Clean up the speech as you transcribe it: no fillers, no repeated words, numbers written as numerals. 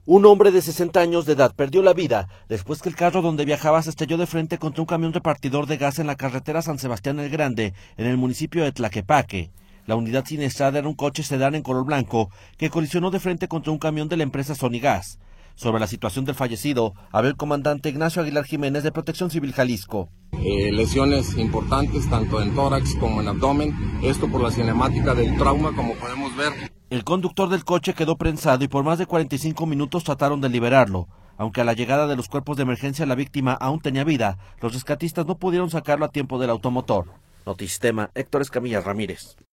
Un hombre de 60 años de edad perdió la vida después que el carro donde viajaba se estrelló de frente contra un camión repartidor de gas en la carretera San Sebastián el Grande, en el municipio de Tlaquepaque. La unidad siniestrada era un coche sedán en color blanco que colisionó de frente contra un camión de la empresa Sonigas. Sobre la situación del fallecido, habló el comandante Ignacio Aguilar Jiménez de Protección Civil Jalisco. Lesiones importantes tanto en tórax como en abdomen, esto por la cinemática del trauma, como podemos ver. El conductor del coche quedó prensado y por más de 45 minutos trataron de liberarlo. Aunque a la llegada de los cuerpos de emergencia la víctima aún tenía vida, los rescatistas no pudieron sacarlo a tiempo del automotor. Notisistema, Héctor Escamilla Ramírez.